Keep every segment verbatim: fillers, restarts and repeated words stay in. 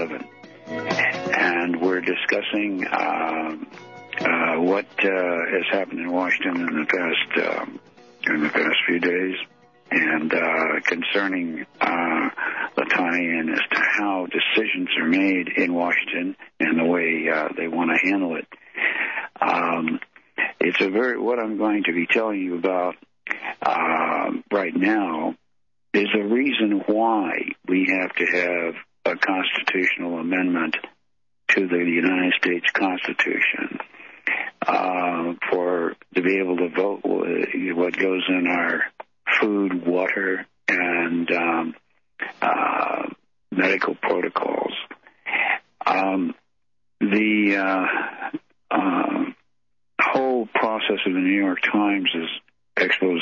eleven. And we're discussing uh, uh, what uh, has happened in Washington in the past um, in the past few days, and uh, concerning uh, the tie-in as to how decisions are made in Washington and the way uh, they want to handle it. Um, it's a very what I'm going to be telling you about uh, right now is a reason why we have to have a constitutional amendment to the United States Constitution uh, for to be able to vote what goes in our food, water, and um, uh, medical protocols. Um, the uh, uh, whole process of the New York Times' expose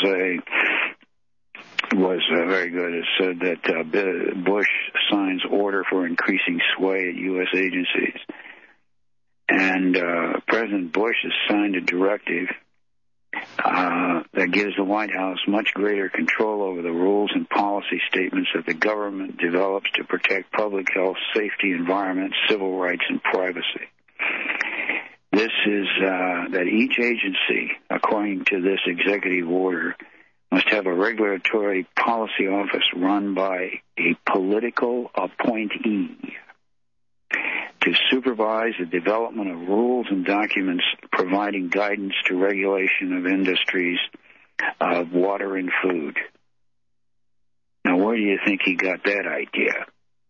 was uh, very good. It said that uh, Bush signs order for increasing sway at U S agencies. And uh, President Bush has signed a directive uh, that gives the White House much greater control over the rules and policy statements that the government develops to protect public health, safety, environment, civil rights, and privacy. This is uh, that each agency, according to this executive order, must have a regulatory policy office run by a political appointee to supervise the development of rules and documents providing guidance to regulation of industries of water and food. Now, where do you think he got that idea?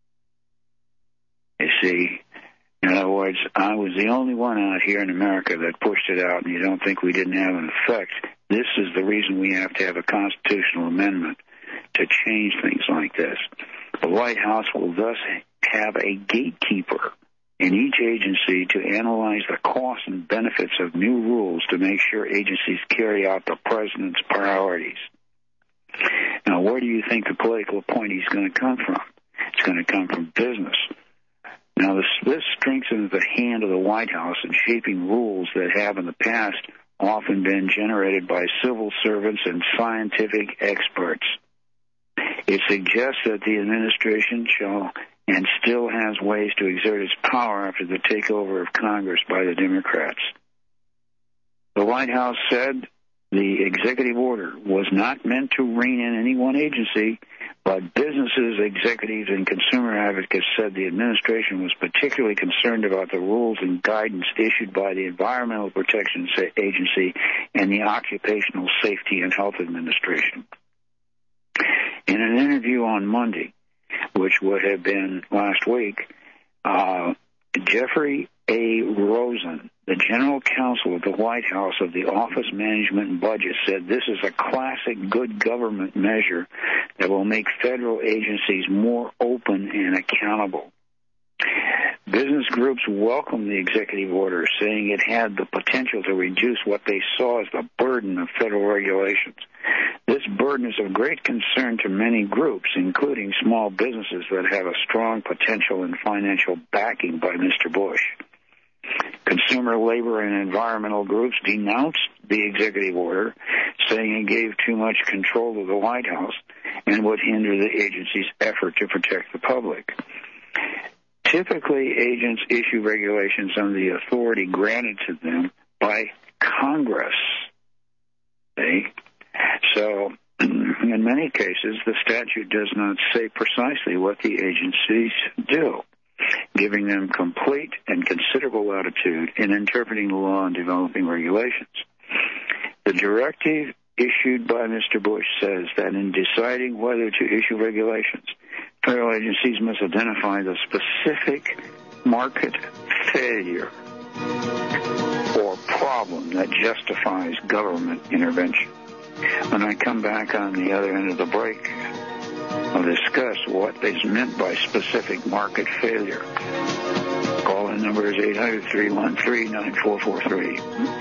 You see, in other words, I was the only one out here in America that pushed it out, and you don't think we didn't have an effect. This is the reason we have to have a constitutional amendment to change things like this. The White House will thus have a gatekeeper in each agency to analyze the costs and benefits of new rules to make sure agencies carry out the president's priorities. Now, where do you think the political appointee is going to come from? It's going to come from business. Now, this, this strengthens the hand of the White House in shaping rules that have in the past often been generated by civil servants and scientific experts. It suggests that the administration shall and still has ways to exert its power after the takeover of Congress by the Democrats. The White House said the executive order was not meant to rein in any one agency, but businesses, executives, and consumer advocates said the administration was particularly concerned about the rules and guidance issued by the Environmental Protection Agency and the Occupational Safety and Health Administration. In an interview on Monday, which would have been last week, uh, Jeffrey A. Rosen, the general counsel of the White House of the Office Management and Budget, said this is a classic good government measure that will make federal agencies more open and accountable. Business groups welcomed the executive order, saying it had the potential to reduce what they saw as the burden of federal regulations. This burden is of great concern to many groups, including small businesses that have a strong potential and financial backing by Mister Bush. Consumer, labor, and environmental groups denounced the executive order, saying it gave too much control to the White House and would hinder the agency's effort to protect the public. Typically, agents issue regulations under the authority granted to them by Congress. See? So, in many cases, the statute does not say precisely what the agencies do, giving them complete and considerable latitude in interpreting the law and developing regulations. The directive issued by Mister Bush says that in deciding whether to issue regulations, federal agencies must identify the specific market failure or problem that justifies government intervention. When I come back on the other end of the break, I'll discuss what is meant by specific market failure. Call-in number is eight hundred, three one three, nine four four three.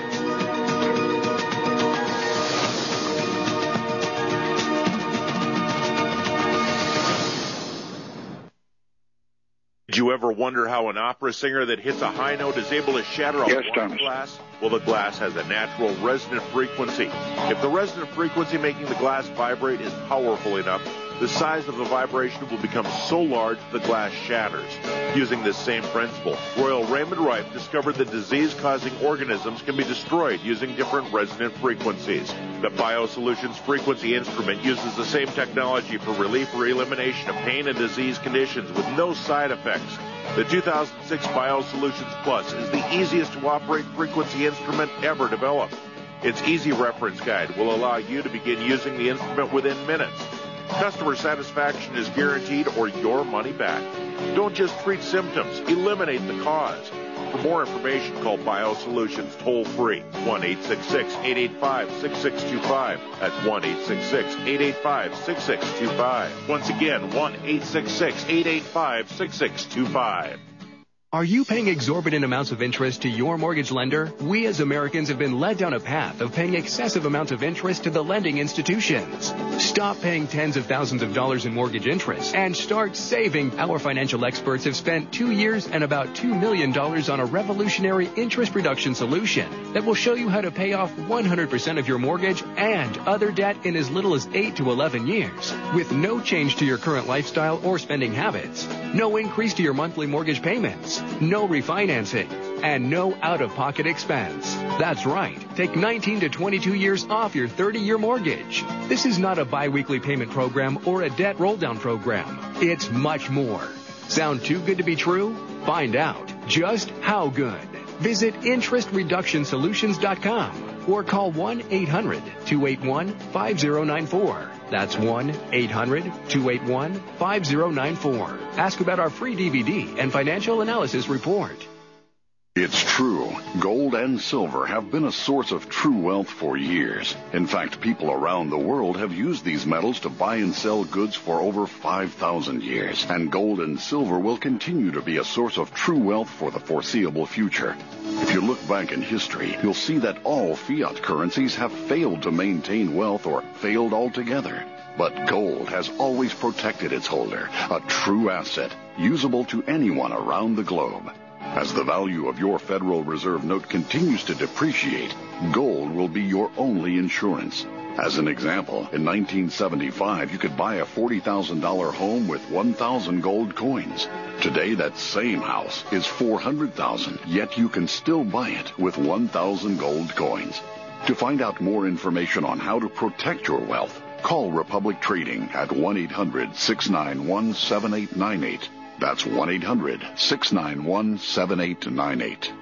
Did you ever wonder how an opera singer that hits a high note is able to shatter a yes, wine glass? Well, the glass has a natural resonant frequency. If the resonant frequency making the glass vibrate is powerful enough, the size of the vibration will become so large the glass shatters. Using this same principle, Royal Raymond Rife discovered that disease-causing organisms can be destroyed using different resonant frequencies. The BioSolutions frequency instrument uses the same technology for relief or elimination of pain and disease conditions with no side effects. The two thousand six BioSolutions Plus is the easiest to operate frequency instrument ever developed. Its easy reference guide will allow you to begin using the instrument within minutes. Customer satisfaction is guaranteed or your money back. Don't just treat symptoms, eliminate the cause. For more information, call BioSolutions toll-free, one eight six six, eight eight five, six six two five. That's one eight six six, eight eight five, six six two five. Once again, one eight six six, eight eight five, six six two five. Are you paying exorbitant amounts of interest to your mortgage lender? We as Americans have been led down a path of paying excessive amounts of interest to the lending institutions. Stop paying tens of thousands of dollars in mortgage interest and start saving. Our financial experts have spent two years and about two million dollars on a revolutionary interest reduction solution that will show you how to pay off one hundred percent of your mortgage and other debt in as little as eight to eleven years with no change to your current lifestyle or spending habits, no increase to your monthly mortgage payments, no refinancing, and no out-of-pocket expense. That's right. Take nineteen to twenty-two years off your thirty-year mortgage. This is not a bi-weekly payment program or a debt roll-down program. It's much more. Sound too good to be true? Find out just how good. Visit interest reduction solutions dot com or call one eight hundred, two eight one, five zero nine four. That's one eight hundred, two eight one, five zero nine four. Ask about our free D V D and financial analysis report. It's true. Gold and silver have been a source of true wealth for years. In fact, people around the world have used these metals to buy and sell goods for over five thousand years. And gold and silver will continue to be a source of true wealth for the foreseeable future. If you look back in history, you'll see that all fiat currencies have failed to maintain wealth or failed altogether. But gold has always protected its holder, a true asset, usable to anyone around the globe. As the value of your Federal Reserve note continues to depreciate, gold will be your only insurance. As an example, in nineteen seventy-five, you could buy a forty thousand dollars home with one thousand gold coins. Today, that same house is four hundred thousand dollars, yet you can still buy it with one thousand gold coins. To find out more information on how to protect your wealth, call Republic Trading at one eight hundred, six nine one, seven eight nine eight. That's one eight hundred, six nine one, seven eight nine eight.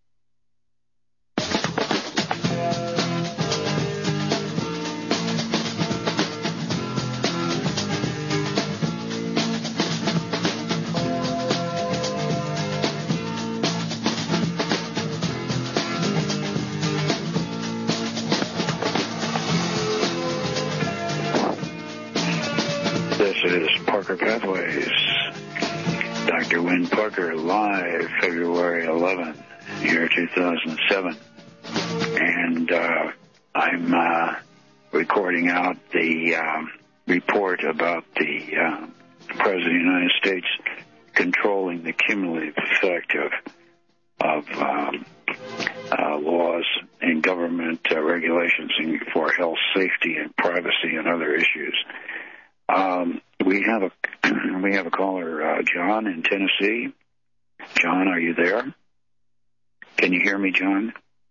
This is Parker Pathways. Doctor Wynn Parker, live February eleventh, year two thousand seven. And uh, I'm uh, recording out the um, report about the uh, President of the United States controlling the cumulative effect of, of um, uh, laws and government uh, regulations for health, safety, and privacy and other issues. Um, we have a we have a caller, uh, John in Tennessee. John, are you there? Can you hear me, John?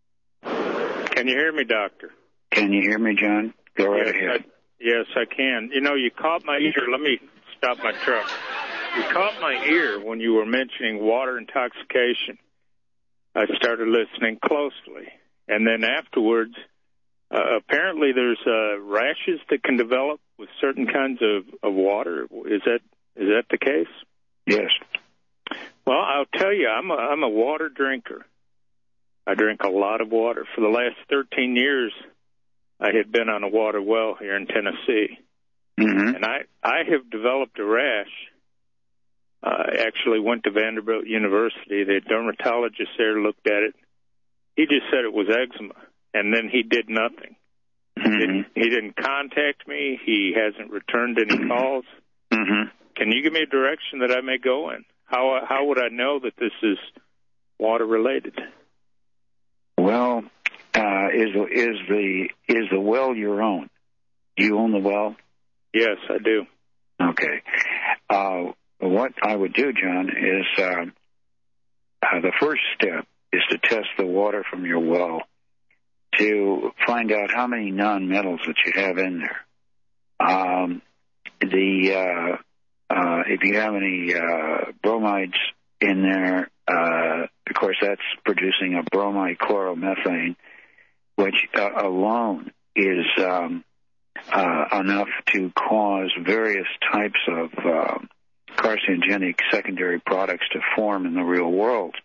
Can you hear me, Doctor? Can you hear me, John? Go right yes, ahead. I, yes, I can. You know, you caught my ear. Let me stop my truck. You caught my ear when you were mentioning water intoxication. I started listening closely, and then afterwards, uh, apparently there's uh, rashes that can develop with certain kinds of, of water. Is that is that the case? Yes. Well, I'll tell you, I'm a, I'm a water drinker. I drink a lot of water. For the last thirteen years, I had been on a water well here in Tennessee. Mm-hmm. And I, I have developed a rash. I uh, actually went to Vanderbilt University. The dermatologist there looked at it. He just said it was eczema, and then he did nothing. Mm-hmm. He, didn't, he didn't contact me. He hasn't returned any calls. Mm-hmm. Can you give me a direction that I may go in? How how would I know that this is water related? Well, uh, is is the is the well your own? Do you own the well? Yes, I do. Okay. Uh, what I would do, John, is uh, uh, the first step is to test the water from your well to find out how many non-metals that you have in there. Um, the uh, uh, if you have any uh, bromides in there, uh, of course, that's producing a bromide chloromethane, which uh, alone is um, uh, enough to cause various types of uh, carcinogenic secondary products to form in the real world.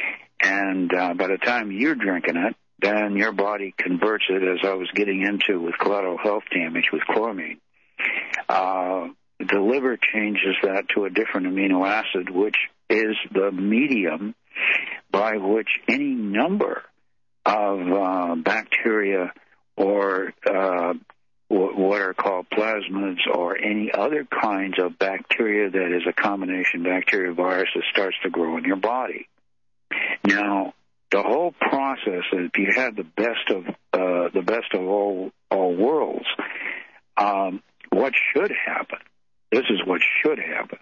And uh, by the time you're drinking it, then your body converts it, as I was getting into with collateral health damage with chloramine. Uh, the liver changes that to a different amino acid, which is the medium by which any number of uh, bacteria or uh, what are called plasmids or any other kinds of bacteria that is a combination bacteria virus that starts to grow in your body. Now, the whole process, if you had the best of uh, the best of all all worlds, um, what should happen? This is what should happen: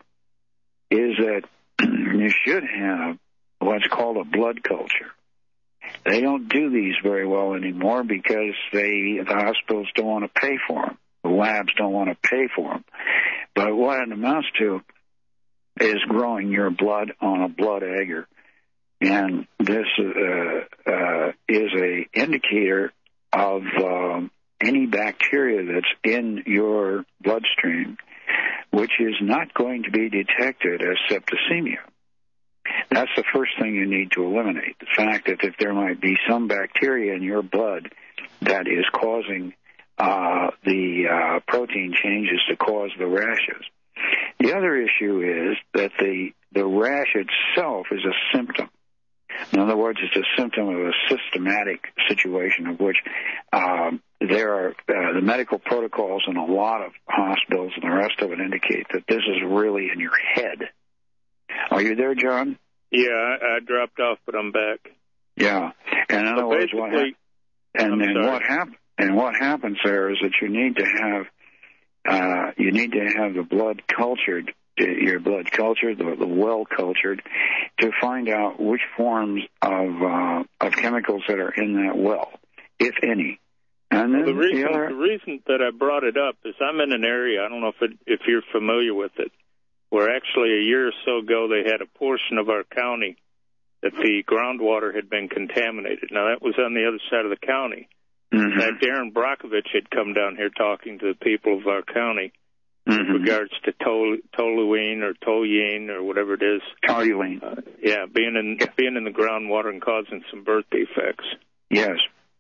is that you should have what's called a blood culture. They don't do these very well anymore because they the hospitals don't want to pay for them. The labs don't want to pay for them. But what it amounts to is growing your blood on a blood agar. And this uh, uh, is a indicator of um, any bacteria that's in your bloodstream, which is not going to be detected as septicemia. That's the first thing you need to eliminate, the fact that if there might be some bacteria in your blood that is causing uh, the uh, protein changes to cause the rashes. The other issue is that the, the rash itself is a symptom. In other words, it's a symptom of a systematic situation of which um, there are uh, the medical protocols in a lot of hospitals and the rest of it indicate that this is really in your head. Are you there, John? Yeah, I, I dropped off, but I'm back. Yeah, and in other so words, what hap- and, and what hap- and what happens there is that you need to have uh, you need to have the blood cultured, your blood cultured, the, the well cultured, to find out which forms of uh, of chemicals that are in that well, if any. And then well, the reason the, other... the reason that I brought it up is I'm in an area, I don't know if it, if you're familiar with it, where actually a year or so ago they had a portion of our county that the groundwater had been contaminated. Now, that was on the other side of the county. Mm-hmm. Now, Darren Brockovich had come down here talking to the people of our county mm-hmm. with regards to tol- toluene or toluene or whatever it is. Toluene. Uh, yeah, being in, yeah. being in the groundwater and causing some birth defects. Yes.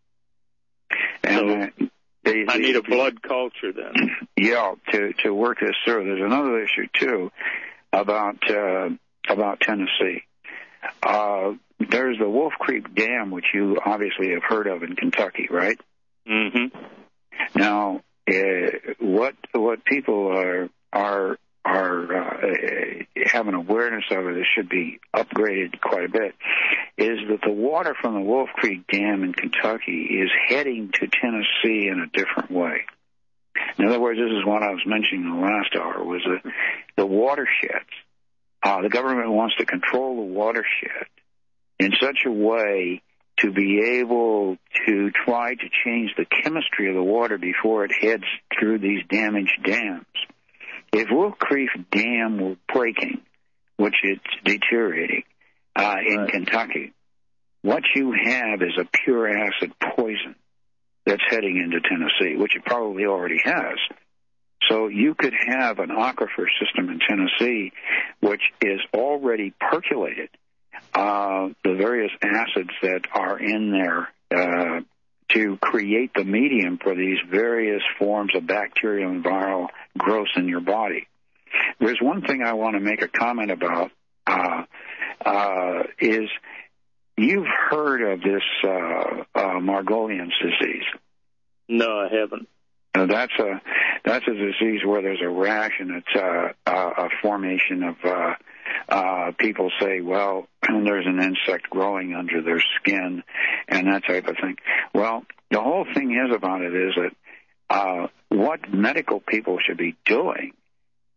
And so, uh, they, I they, need a blood culture then. Yeah, to to work this through. There's another issue too about uh, about Tennessee. Uh, there's the Wolf Creek Dam, which you obviously have heard of in Kentucky, right? Mm-hmm. Now, uh, what what people are are are uh, have an awareness of it. It should be upgraded quite a bit. Is that the water from the Wolf Creek Dam in Kentucky is heading to Tennessee in a different way. In other words, this is what I was mentioning in the last hour, was that the watersheds. Uh, the government wants to control the watershed in such a way to be able to try to change the chemistry of the water before it heads through these damaged dams. If Wolf Creek Dam were breaking, which it's deteriorating, uh, in right. Kentucky, what you have is a pure acid poison that's heading into Tennessee, which it probably already has. So you could have an aquifer system in Tennessee which is already percolated, uh, the various acids that are in there uh, to create the medium for these various forms of bacterial and viral growths in your body. There's one thing I want to make a comment about, uh, uh, is you've heard of this uh, uh, Margolian's disease. No, I haven't. Uh, that's a that's a disease where there's a rash and it's uh, a, a formation of uh, uh, people say, well, there's an insect growing under their skin and that type of thing. Well, the whole thing is about it is that uh, what medical people should be doing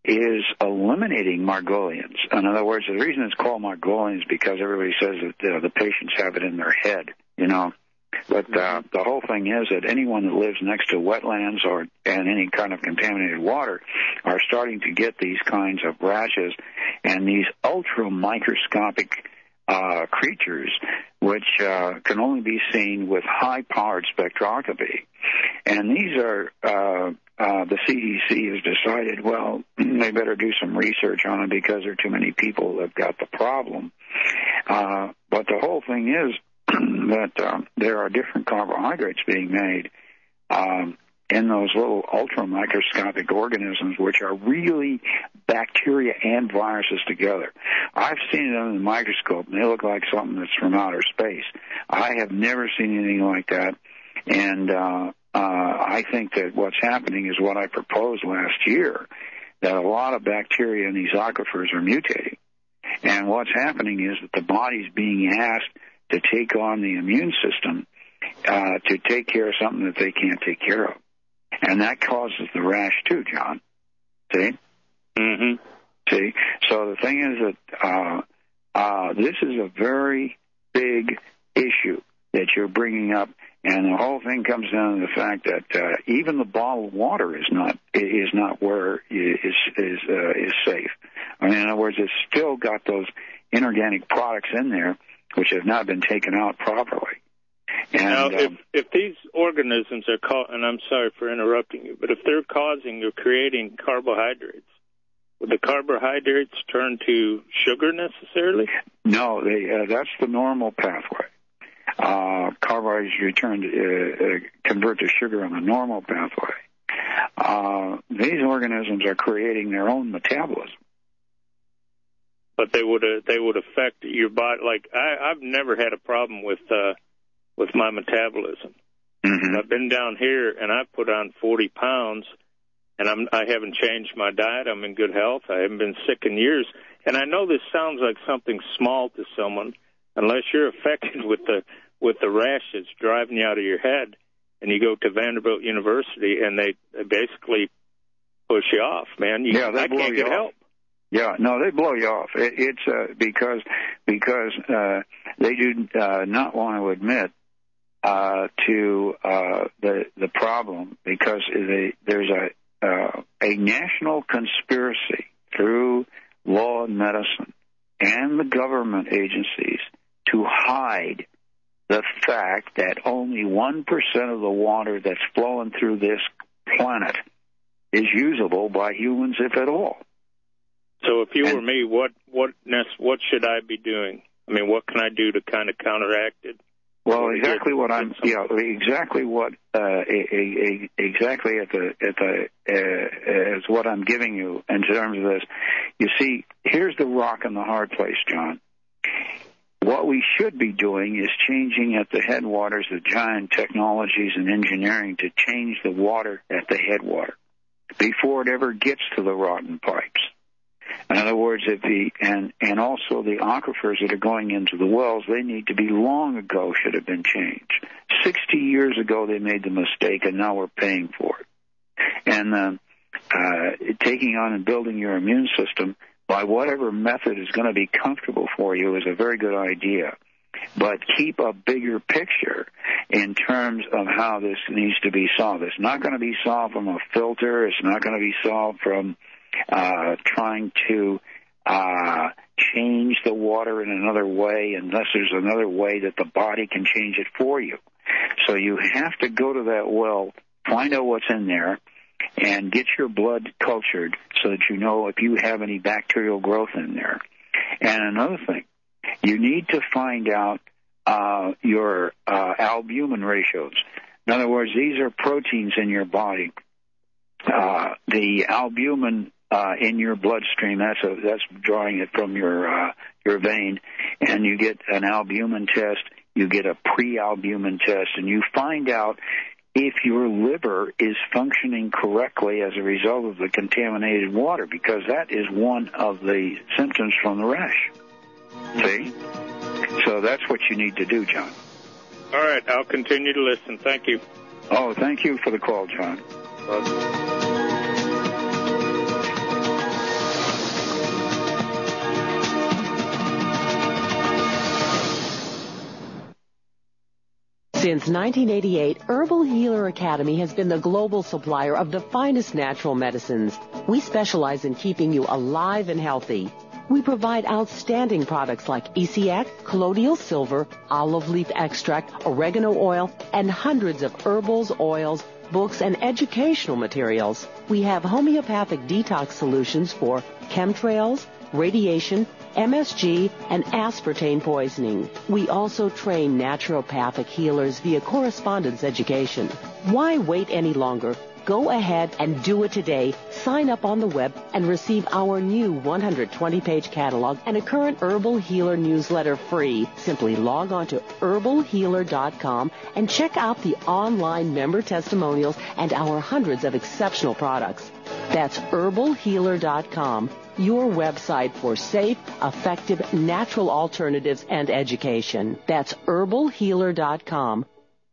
is eliminating Margolians. In other words, the reason it's called Margolian is because everybody says that uh, the patients have it in their head, you know. But uh, the whole thing is that anyone that lives next to wetlands or and any kind of contaminated water are starting to get these kinds of rashes and these ultra-microscopic uh, creatures, which uh, can only be seen with high-powered spectroscopy. And these are, uh, uh, the C D C has decided, well, they better do some research on it because there are too many people that have got the problem. Uh, but the whole thing is that um, there are different carbohydrates being made um, in those little ultra-microscopic organisms, which are really bacteria and viruses together. I've seen it under the microscope, and they look like something that's from outer space. I have never seen anything like that, and uh, uh, I think that what's happening is what I proposed last year, that a lot of bacteria in these aquifers are mutating. And what's happening is that the body's being asked to take on the immune system uh, to take care of something that they can't take care of. And that causes the rash too, John. See? Mm-hmm. See? So the thing is that uh, uh, this is a very big issue that you're bringing up, and the whole thing comes down to the fact that uh, even the bottled water is not is not where is is uh, is safe. I mean, in other words, it's still got those inorganic products in there which have not been taken out properly. And, now, if, um, if these organisms are caught, and I'm sorry for interrupting you, but if they're causing or creating carbohydrates, would the carbohydrates turn to sugar necessarily? No, they, uh, that's the normal pathway. Uh, carbohydrates return to, uh, uh, convert to sugar on the normal pathway. Uh, these organisms are creating their own metabolism. But they would uh, they would affect your body. Like I, I've never had a problem with uh, with my metabolism. Mm-hmm. I've been down here and I put on forty pounds, and I'm I haven't changed my diet. I'm in good health. I haven't been sick in years. And I know this sounds like something small to someone, unless you're affected with the with the rash that's driving you out of your head, and you go to Vanderbilt University and they, they basically push you off. Man, you, yeah, they I blow can't you get off. help. Yeah, no, they blow you off. It, it's uh, because because uh, they do uh, not want to admit uh, to uh, the the problem, because they, there's a uh, a national conspiracy through law and medicine and the government agencies to hide the fact that only one percent of the water that's flowing through this planet is usable by humans, if at all. So if you and, were me, what what what should I be doing? I mean, what can I do to kind of counteract it? Well, exactly what I'm, yeah, exactly what, uh, a, a, a, exactly at the at the uh, as what I'm giving you in terms of this. You see, here's the rock in the hard place, John. What we should be doing is changing at the headwaters the giant technologies and engineering to change the water at the headwater before it ever gets to the rotten pipes. In other words, if the and and also the aquifers that are going into the wells, they need to be long ago should have been changed. Sixty years ago, they made the mistake, and now we're paying for it. And uh, uh, taking on and building your immune system by whatever method is going to be comfortable for you is a very good idea. But keep a bigger picture in terms of how this needs to be solved. It's not going to be solved from a filter. It's not going to be solved from uh, trying to uh, change the water in another way, unless there's another way that the body can change it for you. So you have to go to that well, find out what's in there, and get your blood cultured so that you know if you have any bacterial growth in there. And another thing, you need to find out uh, your uh, albumin ratios. In other words, these are proteins in your body. Uh, the albumin uh, in your bloodstream, that's a, that's drawing it from your uh, your vein, and you get an albumin test, you get a pre-albumin test, and you find out if your liver is functioning correctly as a result of the contaminated water, because that is one of the symptoms from the rash. See? So that's what you need to do, John. All right, I'll continue to listen. Thank you. Oh, thank you for the call, John. Bye. Since nineteen eighty-eight, Herbal Healer Academy has been the global supplier of the finest natural medicines. We specialize in keeping you alive and healthy. We provide outstanding products like Essiac, colloidal silver, olive leaf extract, oregano oil, and hundreds of herbals, oils, books, and educational materials. We have homeopathic detox solutions for chemtrails, radiation, M S G, and aspartame poisoning. We also train naturopathic healers via correspondence education. Why wait any longer? Go ahead and do it today. Sign up on the web and receive our new one hundred twenty page catalog and a current Herbal Healer newsletter free. Simply log on to herbal healer dot com and check out the online member testimonials and our hundreds of exceptional products. That's herbal healer dot com, your website for safe, effective, natural alternatives and education. That's herbal healer dot com.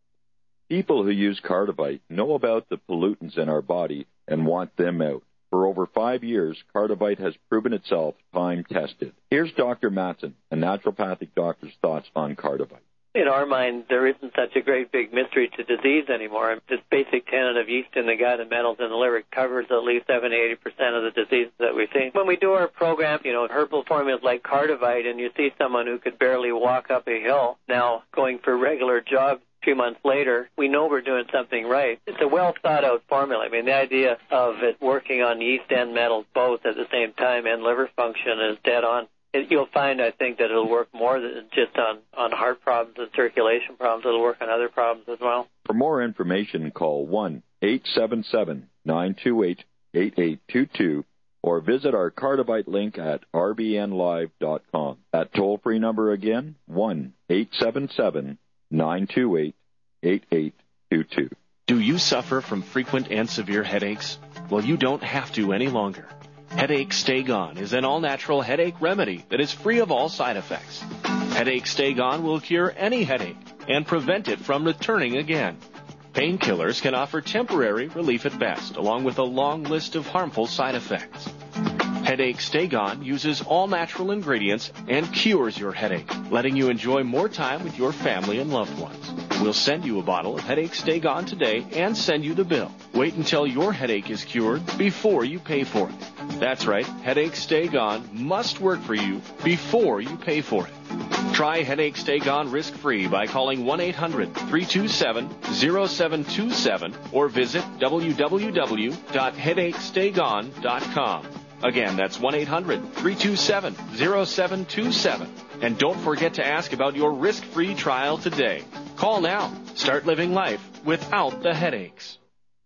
People who use Cardivite know about the pollutants in our body and want them out. For over five years, Cardivite has proven itself time-tested. Here's Doctor Matson, a naturopathic doctor's thoughts on Cardivite. In our mind, there isn't such a great big mystery to disease anymore. This basic tenet of yeast in the gut and metals in the liver covers at least seventy to eighty percent of the diseases that we see. When we do our program, you know, herbal formulas like Cardivite, and you see someone who could barely walk up a hill now going for regular jogs two months later, we know we're doing something right. It's a well-thought-out formula. I mean, the idea of it working on yeast and metals both at the same time and liver function is dead on. It, you'll find, I think, that it'll work more than just on, on heart problems and circulation problems. It'll work on other problems as well. For more information, call one eight seven seven, nine two eight, eight eight two two or visit our Cardivite link at r b n live dot com. That toll-free number again, one eight seven seven, nine two eight, eight eight two two. Do you suffer from frequent and severe headaches? Well, you don't have to any longer. Headache Stay Gone is an all-natural headache remedy that is free of all side effects. Headache Stay Gone will cure any headache and prevent it from returning again. Painkillers can offer temporary relief at best, along with a long list of harmful side effects. Headache Stay Gone uses all-natural ingredients and cures your headache, letting you enjoy more time with your family and loved ones. We'll send you a bottle of Headache Stay Gone today and send you the bill. Wait until your headache is cured before you pay for it. That's right, Headache Stay Gone must work for you before you pay for it. Try Headache Stay Gone risk-free by calling one eight hundred, three two seven, zero seven two seven or visit w w w dot headache stay gone dot com. Again, that's one eight hundred, three two seven, zero seven two seven. And don't forget to ask about your risk-free trial today. Call now. Start living life without the headaches.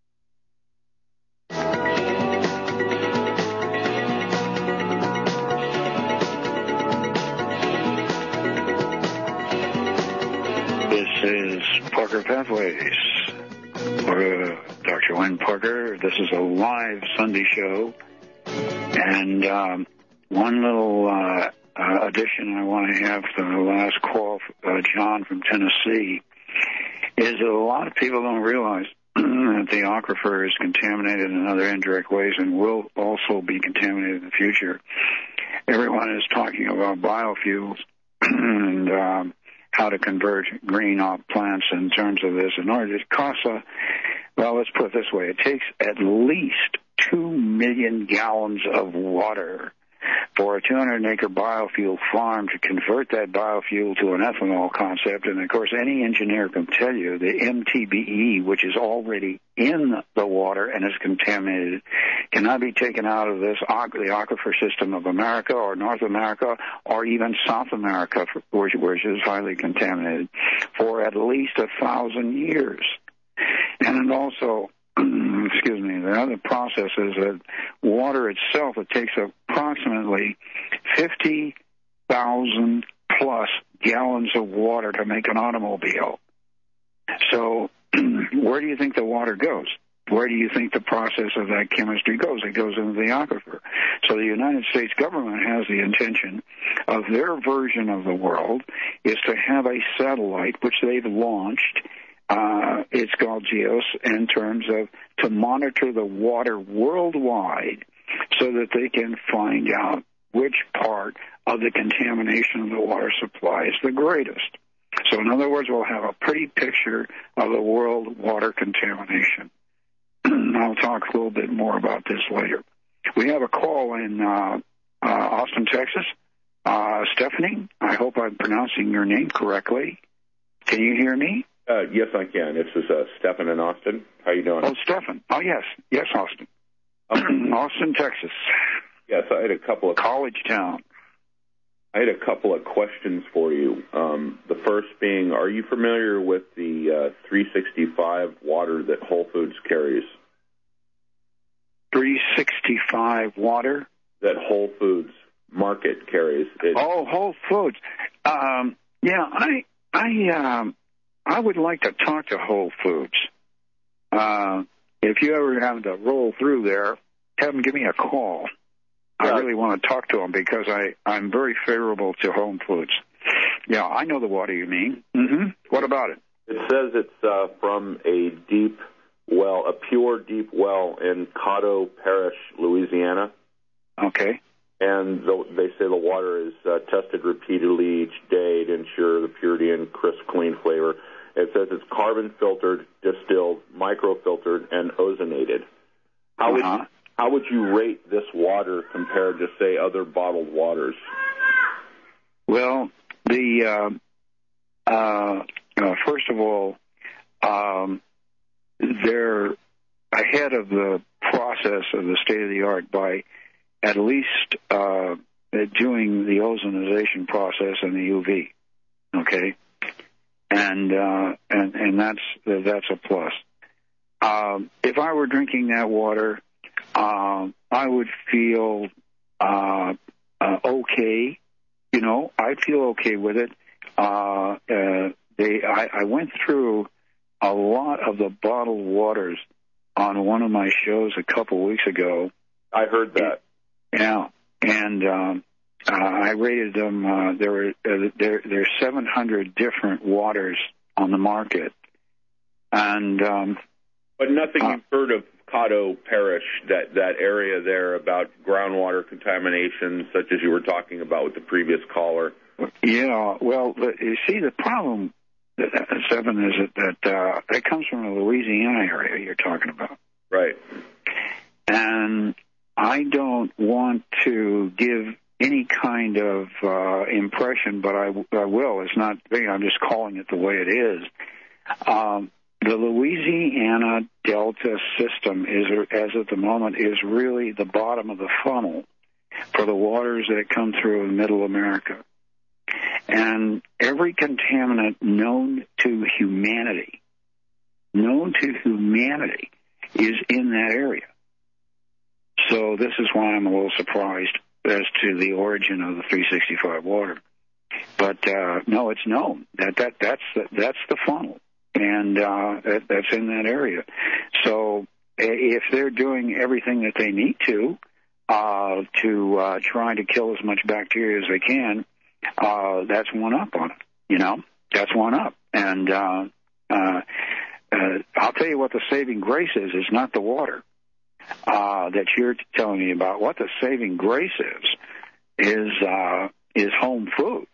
This is Parker Pathways. We're, uh, Doctor Wayne Parker. This is a live Sunday show. And um, one little uh, uh, addition I want to have to the last call, uh, John from Tennessee, is that a lot of people don't realize that the aquifer is contaminated in other indirect ways and will also be contaminated in the future. Everyone is talking about biofuels and um, how to convert green off plants in terms of this. In order to cost a, well, let's put it this way, it takes at least two million gallons of water for a two hundred acre biofuel farm to convert that biofuel to an ethanol concept. And, of course, any engineer can tell you the M T B E, which is already in the water and is contaminated, cannot be taken out of this the aquifer system of America or North America or even South America, which, which is highly contaminated, for at least a thousand years. And it also... excuse me, the other process is that water itself, it takes approximately fifty thousand plus gallons of water to make an automobile. So where do you think the water goes? Where do you think the process of that chemistry goes? It goes into the aquifer. So the United States government has the intention of their version of the world is to have a satellite, which they've launched. Uh, it's called GEOS in terms of to monitor the water worldwide so that they can find out which part of the contamination of the water supply is the greatest. So in other words, we'll have a pretty picture of the world water contamination. I'll talk a little bit more about this later. We have a call in uh, uh, Austin, Texas. Uh, Stephanie, I hope I'm pronouncing your name correctly. Can you hear me? Uh, yes, I can. This is uh, Stephan in Austin. How you doing? Oh, Stephan. Oh, yes. Yes, Austin. Um, Austin, Texas. Yes, I had a couple of... College town. I had a couple of questions for you. Um, the first being, are you familiar with the uh, three sixty-five water that Whole Foods carries? three sixty-five water? That Whole Foods Market carries. It, oh, Whole Foods. Um, yeah, I I um, I would like to talk to Whole Foods. Uh, if you ever happen to roll through there, have them give me a call. I really want to talk to them because I, I'm very favorable to Whole Foods. Yeah, I know the water you mean. Mm-hmm. What about it? It says it's uh, from a deep well, a pure deep well in Caddo Parish, Louisiana. Okay. And the, they say the water is uh, tested repeatedly each day to ensure the purity and crisp, clean flavor. It says it's carbon filtered, distilled, microfiltered, and ozonated. How would, uh-huh. you, how would you rate this water compared to, say, other bottled waters? Well, the uh, uh, uh, first of all, um, they're ahead of the process of the state of the art by at least uh, doing the ozonization process and the U V. Okay, and uh, and and that's that's a plus. Um, if I were drinking that water, um, I would feel uh, uh, okay. You know, I'd feel okay with it. Uh, uh, they, I, I went through a lot of the bottled waters on one of my shows a couple weeks ago. I heard that. Yeah, and um, uh, I rated them. Uh, there were uh, there there's seven hundred different waters on the market, and um, but nothing uh, you've heard of Caddo Parish, that that area there about groundwater contamination, such as you were talking about with the previous caller. Yeah, well, you see, the problem, Stephan, is that that uh, it comes from the Louisiana area you're talking about, right? And I don't want to give any kind of uh, impression, but I, I will. It's not me. I'm just calling it the way it is. Um, the Louisiana Delta system is, as at the moment, is really the bottom of the funnel for the waters that come through in Middle America. And every contaminant known to humanity, known to humanity, is in that area. So this is why I'm a little surprised as to the origin of the three sixty-five water. But uh, no, it's known that that that's the, that's the funnel, and uh, that, that's in that area. So if they're doing everything that they need to uh, to uh, try to kill as much bacteria as they can, uh, that's one up on it. You know, that's one up. And uh, uh, uh, I'll tell you what the saving grace is. It's not the water uh, that you're telling me about. What the saving grace is is uh, is Home Foods.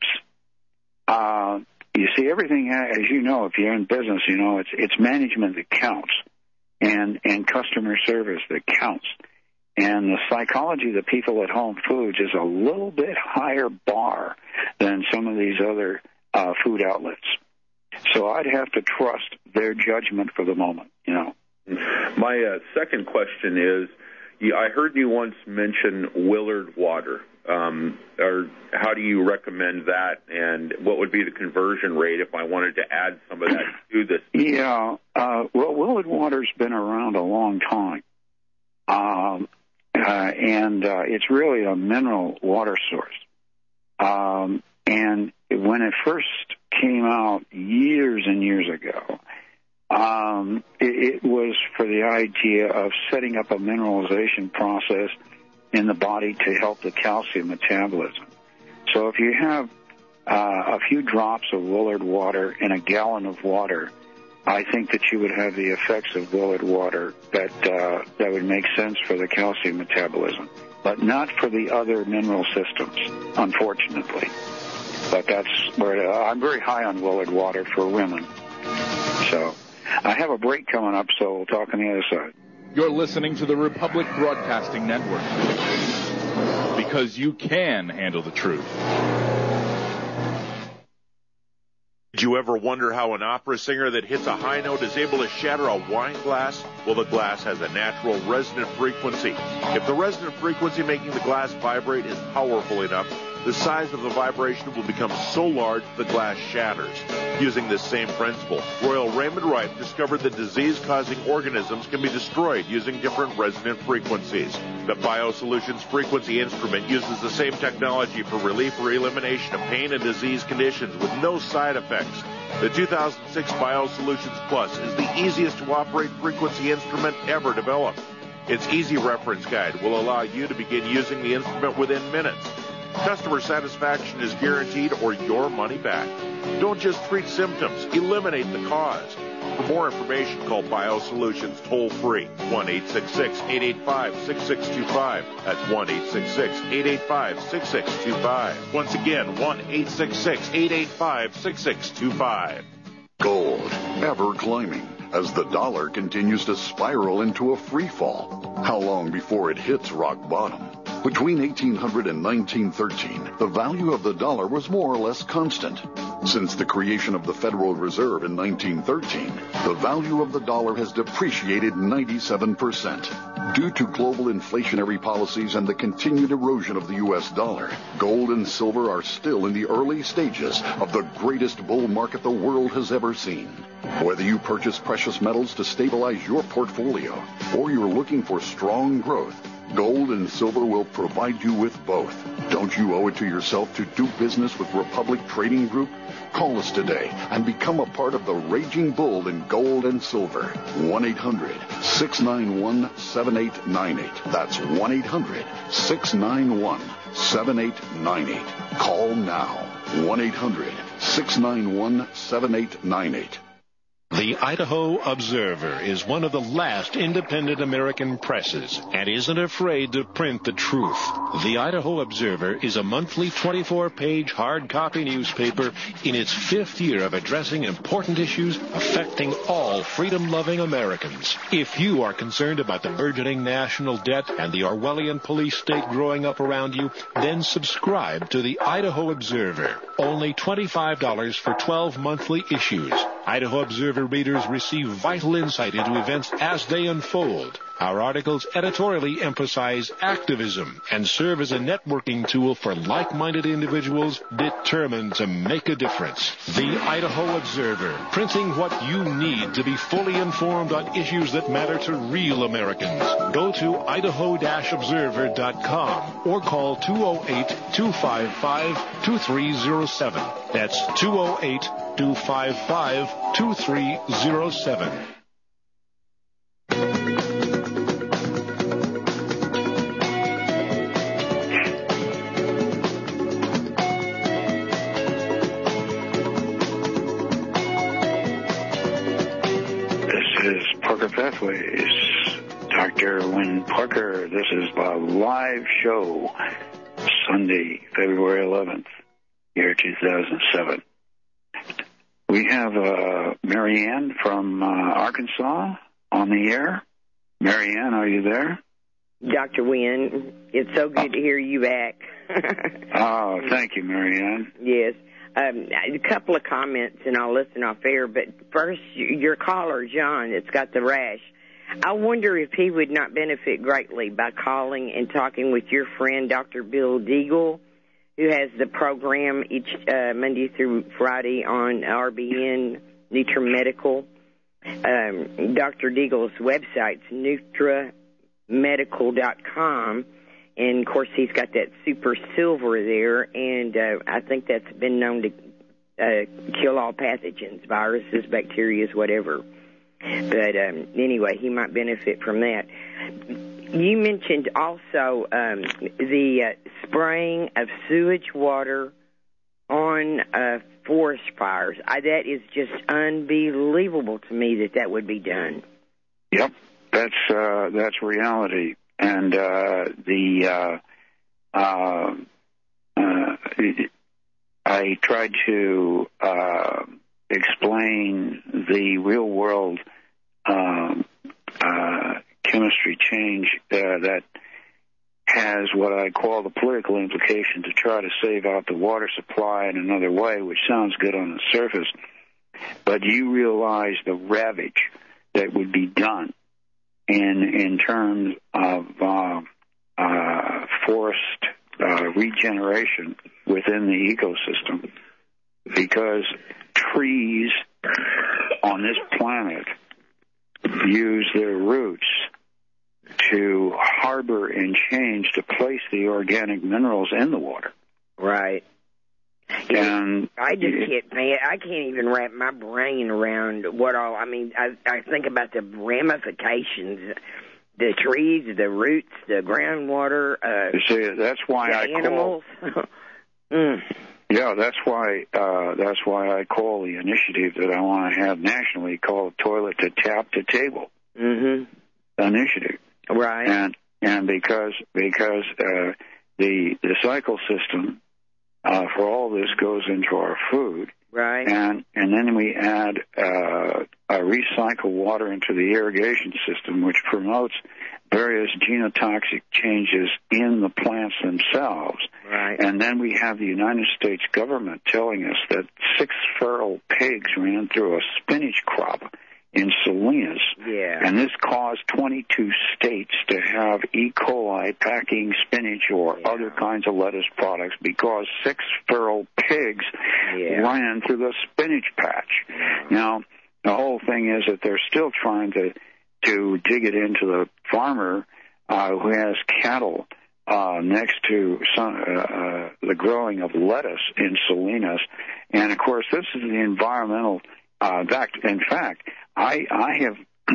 Uh, you see, everything, as you know, if you're in business, you know it's it's management that counts, and and customer service that counts. And the psychology of the people at Home Foods is a little bit higher bar than some of these other uh, food outlets. So I'd have to trust their judgment for the moment, you know. My uh, second question is, you, I heard you once mention Willard water. Um, or how do you recommend that, and what would be the conversion rate if I wanted to add some of that to this? Yeah, uh, well, Willard water's been around a long time. Um, uh, and uh, it's really a mineral water source. Um, and when it first came out years and years ago, um, it, it was for the idea of setting up a mineralization process in the body to help the calcium metabolism. So if you have uh, a few drops of Willard water in a gallon of water, I think that you would have the effects of Willard water that uh, that would make sense for the calcium metabolism, but not for the other mineral systems, unfortunately. But that's where uh, I'm very high on Willard water for women. So I have a break coming up, so we'll talk on the other side. You're listening to the Republic Broadcasting Network, because you can handle the truth. Did you ever wonder how an opera singer that hits a high note is able to shatter a wine glass? Well, the glass has a natural resonant frequency. If the resonant frequency making the glass vibrate is powerful enough, the size of the vibration will become so large the glass shatters. Using this same principle, Royal Raymond Rife discovered that disease-causing organisms can be destroyed using different resonant frequencies. The BioSolutions frequency instrument uses the same technology for relief or elimination of pain and disease conditions with no side effects. The two thousand six BioSolutions Plus is the easiest to operate frequency instrument ever developed. Its easy reference guide will allow you to begin using the instrument within minutes. Customer satisfaction is guaranteed or your money back. Don't just treat symptoms, eliminate the cause. For more information, call BioSolutions toll-free, one eight six six, eight eight five, six six two five. That's one eight six six, eight eight five, six six two five. Once again, one eight six six, eight eight five, six six two five. Gold, ever climbing, as the dollar continues to spiral into a free fall. How long before it hits rock bottom? Between eighteen hundred and nineteen thirteen, the value of the dollar was more or less constant. Since the creation of the Federal Reserve in nineteen thirteen, the value of the dollar has depreciated ninety-seven percent. Due to global inflationary policies and the continued erosion of the U S dollar, gold and silver are still in the early stages of the greatest bull market the world has ever seen. Whether you purchase precious metals to stabilize your portfolio or you're looking for strong growth, gold and silver will provide you with both. Don't you owe it to yourself to do business with Republic Trading Group? Call us today and become a part of the raging bull in gold and silver. one eight hundred, six nine one, seven eight nine eight. That's one eight hundred, six nine one, seven eight nine eight. Call now. one eight hundred, six nine one, seven eight nine eight. The Idaho Observer is one of the last independent American presses and isn't afraid to print the truth. The Idaho Observer is a monthly twenty-four page hard copy newspaper in its fifth year of addressing important issues affecting all freedom-loving Americans. If you are concerned about the burgeoning national debt and the Orwellian police state growing up around you, then subscribe to the Idaho Observer. Only twenty-five dollars for twelve monthly issues. Idaho Observer readers receive vital insight into events as they unfold. Our articles editorially emphasize activism and serve as a networking tool for like-minded individuals determined to make a difference. The Idaho Observer, printing what you need to be fully informed on issues that matter to real Americans. Go to idaho observer dot com or call two oh eight, two five five, two three oh seven. That's two oh eight, two five five, two three oh seven. Parker Pathways. Doctor Wynn Parker. This is the live show, Sunday, February eleventh, year two thousand seven. We have uh, Marianne from uh, Arkansas on the air. Marianne, are you there? Doctor Wynn, it's so good to hear you back. Oh, thank you, Marianne. Yes. Um, a couple of comments, and I'll listen off air. But first, your caller, John, that's got the rash, I wonder if he would not benefit greatly by calling and talking with your friend, Doctor Bill Deagle, who has the program each uh, Monday through Friday on R B N NutriMedical. Um, Doctor Deagle's website's Nutra Medical dot com. And, of course, he's got that super silver there, and uh, I think that's been known to uh, kill all pathogens, viruses, bacteria, whatever. But um, anyway, he might benefit from that. You mentioned also um, the uh, spraying of sewage water on uh, forest fires. I, that is just unbelievable to me that that would be done. Yep, that's uh, that's reality. And uh, the uh, uh, uh, I tried to uh, explain the real-world um, uh, chemistry change uh, that has what I call the political implication to try to save out the water supply in another way, which sounds good on the surface, but you realize the ravage that would be done in in terms of uh, uh, forced uh, regeneration within the ecosystem, because trees on this planet use their roots to harbor and change to place the organic minerals in the water. Right. And I just can't, man, I can't even wrap my brain around what all, I mean, I, I think about the ramifications, the trees, the roots, the groundwater, uh, you see, that's why the I animals. call, mm. yeah, that's why, uh, that's why I call the initiative that I want to have nationally called Toilet to Tap to Table mm-hmm. initiative. Right. And, and because, because, uh, the, the cycle system, Uh, for all this goes into our food, right? And and then we add uh, a recycled water into the irrigation system, which promotes various genotoxic changes in the plants themselves. Right. And then we have the United States government telling us that six feral pigs ran through a spinach crop in Salinas. Yeah. And this caused twenty-two states to have E. coli packing spinach or yeah. other kinds of lettuce products because six feral pigs yeah. ran through the spinach patch. Yeah. Now, the whole thing is that they're still trying to, to dig it into the farmer uh, who has cattle uh, next to some, uh, uh, the growing of lettuce in Salinas. And, of course, this is the environmental uh, fact. In fact, I, I have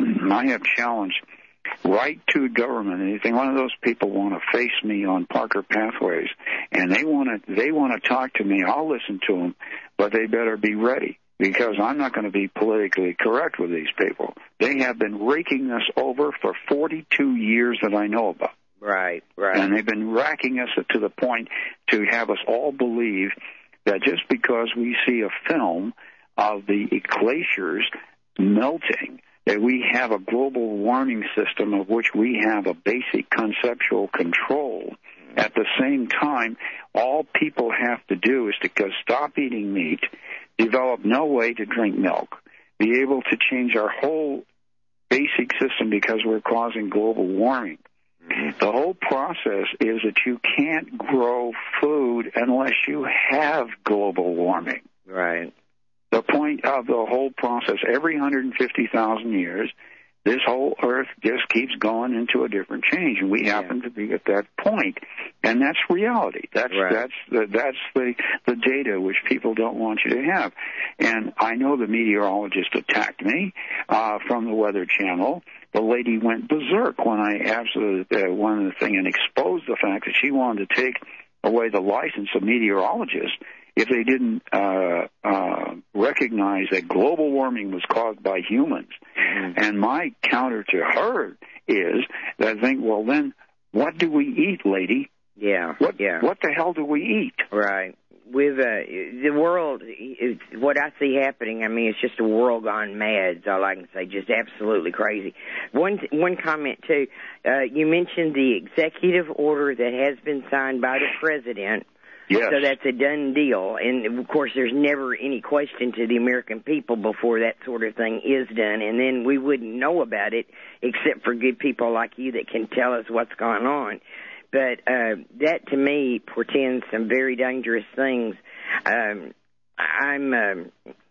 I have challenged right to government. Anything one of those people want to face me on Parker Pathways, and they want to they want to talk to me, I'll listen to them, but they better be ready, because I'm not going to be politically correct with these people. They have been raking us over for forty-two years that I know about. Right, right. And they've been racking us to the point to have us all believe that just because we see a film of the glaciers melting, that we have a global warming system of which we have a basic conceptual control. At the same time, all people have to do is to go stop eating meat, develop no way to drink milk, be able to change our whole basic system because we're causing global warming. The whole process is that you can't grow food unless you have global warming. Right. The point of the whole process, every one hundred fifty thousand years, this whole Earth just keeps going into a different change, and we happen yeah. to be at that point, and that's reality. That's right. that's the that's the the data which people don't want you to have. And I know the meteorologist attacked me uh, from the Weather Channel. The lady went berserk when I absolutely uh, one of the thing and exposed the fact that she wanted to take away the license of meteorologists if they didn't uh, uh, recognize that global warming was caused by humans. Mm-hmm. And my counter to her is that I think, well, then what do we eat, lady? Yeah, What, yeah. what the hell do we eat? Right. With uh, the world, it's, what I see happening, I mean, it's just a world gone mad, is all I can say, just absolutely crazy. One one comment, too. Uh, you mentioned the executive order that has been signed by the president. Yes. So that's a done deal. And, of course, there's never any question to the American people before that sort of thing is done. And then we wouldn't know about it except for good people like you that can tell us what's going on. But uh, that, to me, portends some very dangerous things. Um, I'm... Um,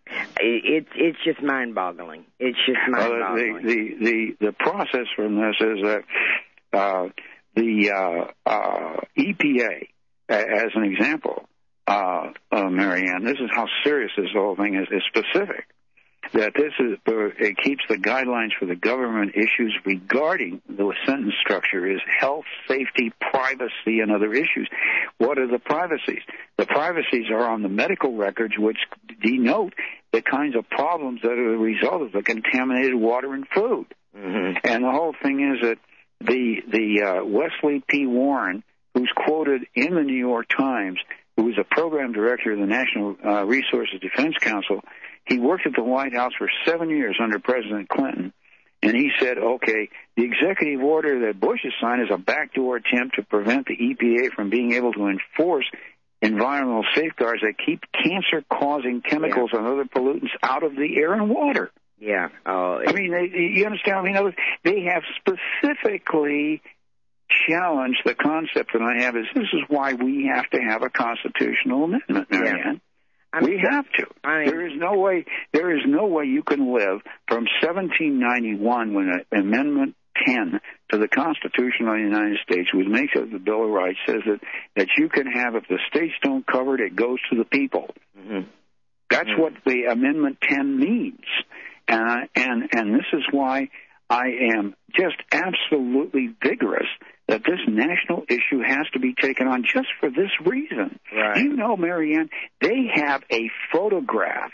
It's it's just mind-boggling. It's just mind-boggling. Uh, the, the the the process from this is that uh, the uh, uh, E P A, as an example, uh, uh, Marianne, this is how serious this whole thing is. Is specific that this is it keeps the guidelines for the government issues regarding the sentence structure is health, safety, privacy, and other issues. What are the privacies? The privacies are on the medical records, which denote the kinds of problems that are the result of the contaminated water and food. Mm-hmm. And the whole thing is that the the uh, Wesley P. Warren, who's quoted in the New York Times, who was a program director of the National uh, Resources Defense Council. He worked at the White House for seven years under President Clinton. And he said, okay, the executive order that Bush has signed is a backdoor attempt to prevent the E P A from being able to enforce environmental safeguards that keep cancer-causing chemicals yeah. and other pollutants out of the air and water. Yeah. Oh, I mean, they, you understand? I mean, they have specifically challenged the concept that I have is this is why we have to have a constitutional amendment, Marianne. I mean, we have to. I mean, there is no way. There is no way you can live from seventeen ninety-one, when uh, Amendment ten to the Constitution of the United States, which makes it the Bill of Rights, says that that you can have, if the states don't cover it, it goes to the people. Mm-hmm. That's mm-hmm. what the Amendment ten means, and I, and and this is why I am just absolutely vigorous that this national issue has to be taken on just for this reason. Right. You know, Marianne, they have a photograph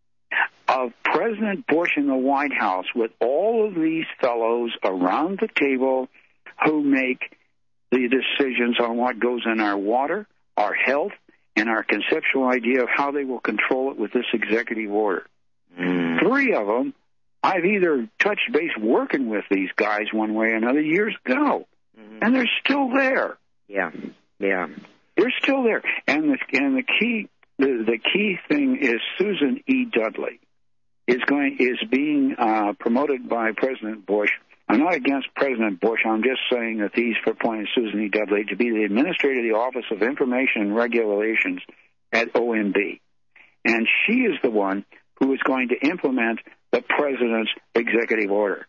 of President Bush in the White House with all of these fellows around the table who make the decisions on what goes in our water, our health, and our conceptual idea of how they will control it with this executive order. Mm. Three of them, I've either touched base working with these guys one way or another years ago. Mm-hmm. And they're still there. Yeah, yeah. They're still there. And the and the key the, the key thing is Susan E. Dudley is going is being uh, promoted by President Bush. I'm not against President Bush. I'm just saying that he's appointed Susan E. Dudley to be the administrator of the Office of Information and Regulations at O M B. And she is the one who is going to implement the president's executive order.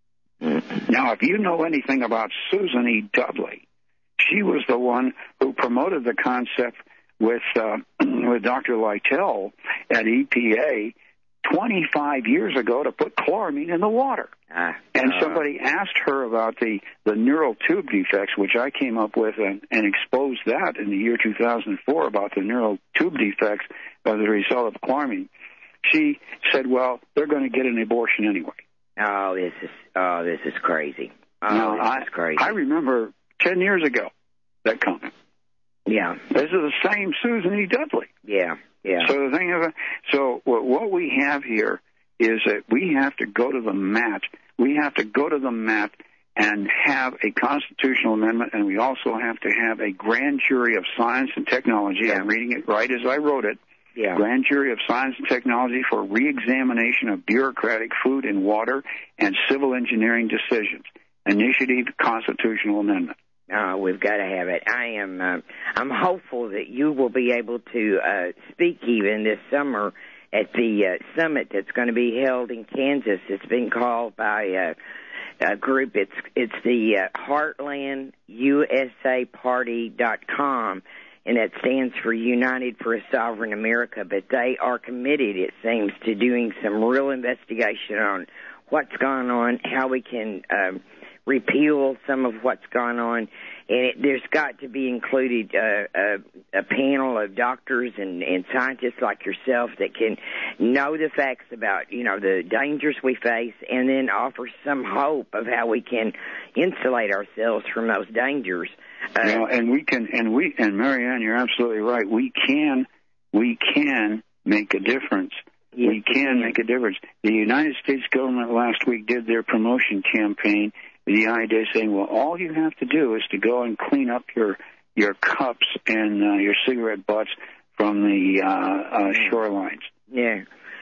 Now, if you know anything about Susan E. Dudley, she was the one who promoted the concept with uh, with Doctor Lytle at E P A twenty-five years ago to put chloramine in the water. Ah, and uh, somebody asked her about the, the neural tube defects, which I came up with and, and exposed that in the year two thousand four about the neural tube defects as a result of chloramine. She said, well, they're going to get an abortion anyway. Oh, this is oh, this is crazy. Oh, now, this I, is crazy. I remember ten years ago that comment. Yeah. This is the same Susan E. Dudley. Yeah, yeah. So the thing is, so what we have here is that we have to go to the mat. We have to go to the mat and have a constitutional amendment, and we also have to have a grand jury of science and technology. Yeah. I'm reading it right as I wrote it. Yeah. Grand Jury of Science and Technology for re-examination of bureaucratic food and water and civil engineering decisions. Initiative Constitutional Amendment. Oh, we've got to have it. I am. Uh, I'm hopeful that you will be able to uh, speak even this summer at the uh, summit that's going to be held in Kansas. It's been called by uh, a group. It's it's the uh, Heartland U S A Party dot com. And that stands for United for a Sovereign America. But they are committed, it seems, to doing some real investigation on what's gone on, how we can um, repeal some of what's gone on. And it, there's got to be included uh, a, a panel of doctors and, and scientists like yourself that can know the facts about, you know, the dangers we face and then offer some hope of how we can insulate ourselves from those dangers. Uh, you know, and we can, and we, and Marianne, you're absolutely right. We can, we can make a difference. Yes, we can make a difference. The United States government last week did their promotion campaign. The idea saying, well, all you have to do is to go and clean up your your cups and uh, your cigarette butts from the uh, uh, shorelines. Yeah.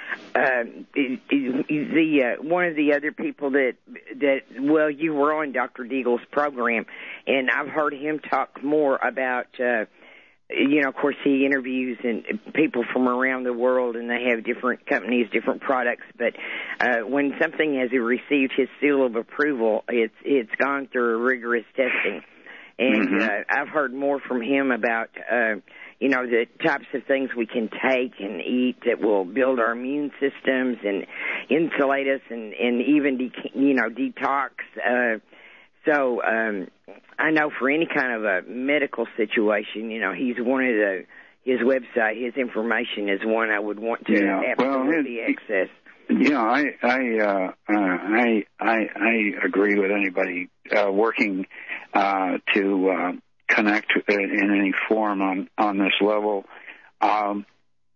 Uh, the uh, one of the other people that that well, you were on Doctor Deagle's program, and I've heard him talk more about. Uh, you know, of course, he interviews and people from around the world, and they have different companies, different products. But uh, when something has received his seal of approval, it's it's gone through rigorous testing, and mm-hmm. uh, I've heard more from him about. Uh, You know, the types of things we can take and eat that will build our immune systems and insulate us and, and even, de- you know, detox. Uh, so um, I know for any kind of a medical situation, you know, he's one of the, his website, his information is one I would want to yeah. absolutely well, it, access. Yeah, I I, uh, uh, I I I agree with anybody uh, working uh, to uh, connect in any form on, on this level. um,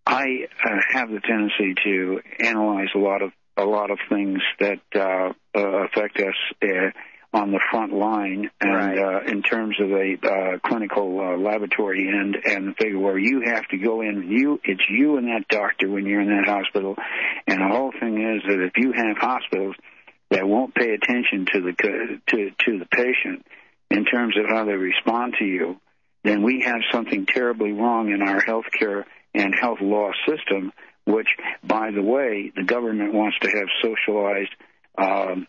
I uh, have the tendency to analyze a lot of a lot of things that uh, uh, affect us uh, on the front line, and right. uh, in terms of a uh, clinical uh, laboratory end, and the figure where you have to go in, you it's you and that doctor when you're in that hospital, and the whole thing is that if you have hospitals that won't pay attention to the to to the patient in terms of how they respond to you, then we have something terribly wrong in our healthcare and health law system, which, by the way, the government wants to have socialized um,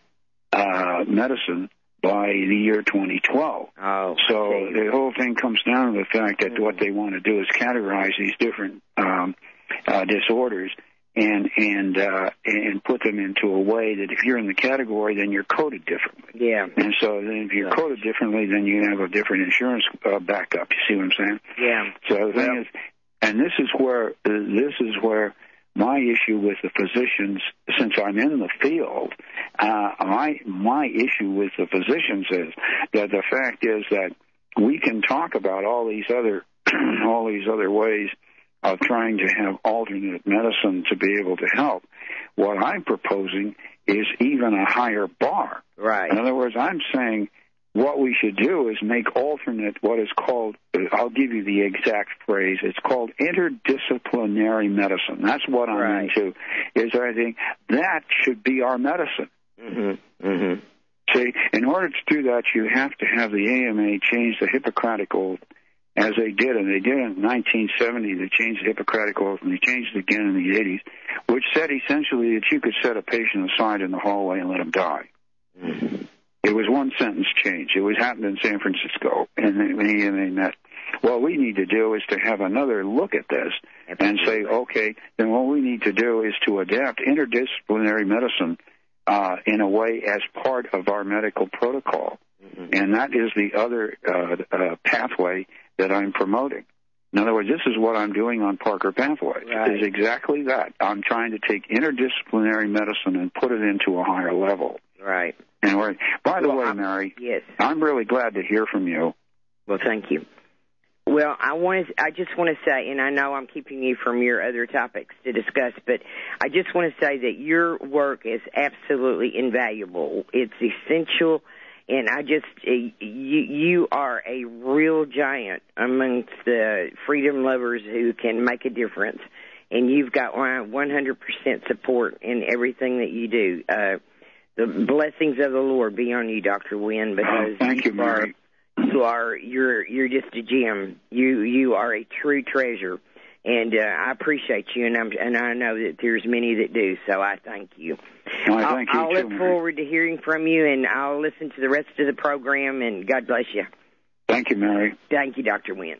uh, medicine by the year twenty twelve. Oh, so okay. The whole thing comes down to the fact that mm-hmm. what they want to do is categorize these different um, uh, disorders and and uh, and put them into a way that if you're in the category, then you're coded differently. Yeah. And so then if you're yeah. coded differently, then you have a different insurance uh, backup. You see what I'm saying? Yeah. So the thing yeah. is, and this is where this is where my issue with the physicians, since I'm in the field, uh, my my issue with the physicians is that the fact is that we can talk about all these other all these other ways of trying to have alternate medicine to be able to help. What I'm proposing is even a higher bar. Right. In other words, I'm saying what we should do is make alternate what is called, I'll give you the exact phrase, it's called interdisciplinary medicine. That's what I'm right. into, is I think that should be our medicine. Mm-hmm. Mm-hmm. See, in order to do that, you have to have the A M A change the Hippocratic Oath, as they did, and they did it in nineteen seventy. They changed the Hippocratic Oath, and they changed it again in the eighties, which said essentially that you could set a patient aside in the hallway and let him die. Mm-hmm. It was one sentence change. It was happened in San Francisco, and they, and they met. What we need to do is to have another look at this and say, okay, then what we need to do is to adapt interdisciplinary medicine uh, in a way as part of our medical protocol. Mm-hmm. And that is the other uh, uh, pathway that I'm promoting. In other words, this is what I'm doing on Parker Pathways. Right. Is exactly that. I'm trying to take interdisciplinary medicine and put it into a higher level. Right. And we're, by the well, way, I'm, Mary, yes. I'm really glad to hear from you. Well, thank you. Well, I want to, I just want to say, and I know I'm keeping you from your other topics to discuss, but I just want to say that your work is absolutely invaluable. It's essential. And I just, you, you are a real giant amongst the freedom lovers who can make a difference. And you've got one hundred percent support in everything that you do. Uh, the blessings of the Lord be on you, Doctor Wynn, because oh, thank you, you are, Mary. you are, you're, you're just a gem. You, you are a true treasure. And uh, I appreciate you, and, I'm, and I know that there's many that do, so I thank you. Oh, I thank I'll, you I'll too, look forward to hearing from you, and I'll listen to the rest of the program, and God bless you. Thank you, Mary. Thank you, Doctor Wynn.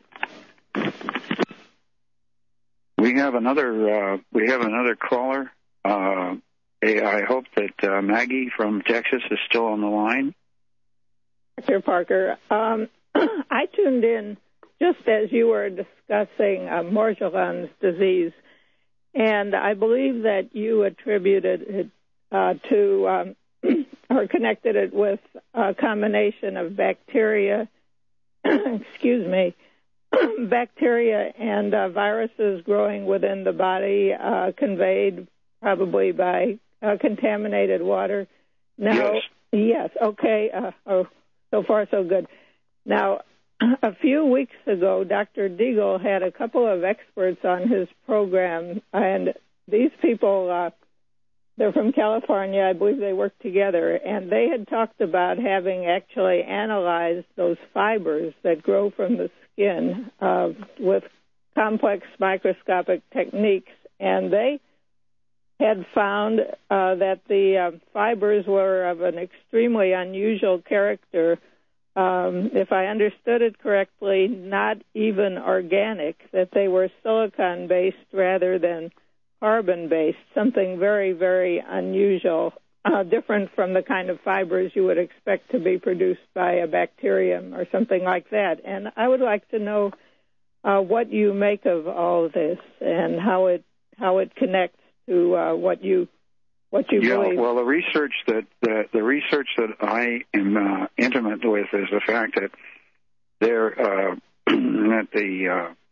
We have another. Uh, we have another caller. Uh, I hope that uh, Maggie from Texas is still on the line. Doctor Parker, um, I tuned in just as you were discussing uh, Morgellons disease, and I believe that you attributed it uh, to um, or connected it with a combination of bacteria, excuse me, bacteria and uh, viruses growing within the body, uh, conveyed probably by uh, contaminated water. Now, yes, yes okay, uh, oh, so far so good. Now, a few weeks ago, Doctor Deagle had a couple of experts on his program, and these people, uh, they're from California. I believe they work together, and they had talked about having actually analyzed those fibers that grow from the skin uh, with complex microscopic techniques, and they had found uh, that the uh, fibers were of an extremely unusual character. Um, if I understood it correctly, not even organic, that they were silicon-based rather than carbon-based, something very, very unusual, uh, different from the kind of fibers you would expect to be produced by a bacterium or something like that. And I would like to know uh, what you make of all of this and how it how it connects to uh, what you What you yeah, believe? well, the research that the, the research that I am uh, intimate with is the fact that there uh, that the uh,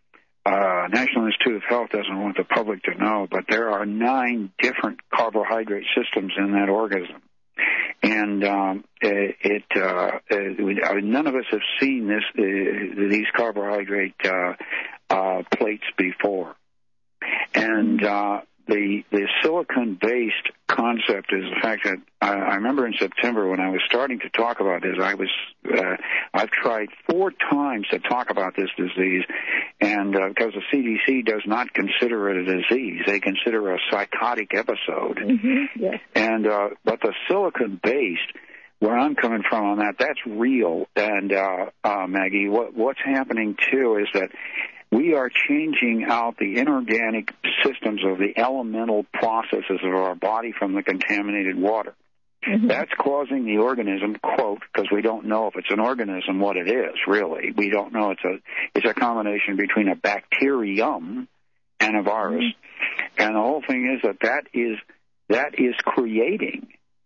uh, National Institute of Health doesn't want the public to know, but there are nine different carbohydrate systems in that organism. And um, it, it uh, uh, none of us have seen this uh, these carbohydrate uh, uh, plates before. And uh, the the silicon-based concept is the fact that I, I remember in September when I was starting to talk about this, I was uh, I've tried four times to talk about this disease, and uh, because the C D C does not consider it a disease, they consider it a psychotic episode. Mm-hmm. Yes. And uh, but the silicon-based, where I'm coming from on that, that's real. And uh, uh, Maggie, what what's happening too is that we are changing out the inorganic systems of the elemental processes of our body from the contaminated water. Mm-hmm. That's causing the organism, quote, because we don't know if it's an organism, what it is, really. We don't know. It's a it's a combination between a bacterium and a virus. Mm-hmm. And the whole thing is that that is, that is creating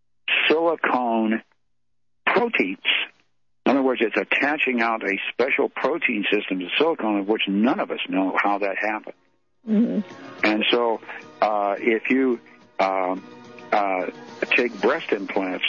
silicone proteins. In other words, it's attaching out a special protein system to silicone, of which none of us know how that happened. Mm-hmm. And so uh, if you um, uh, take breast implants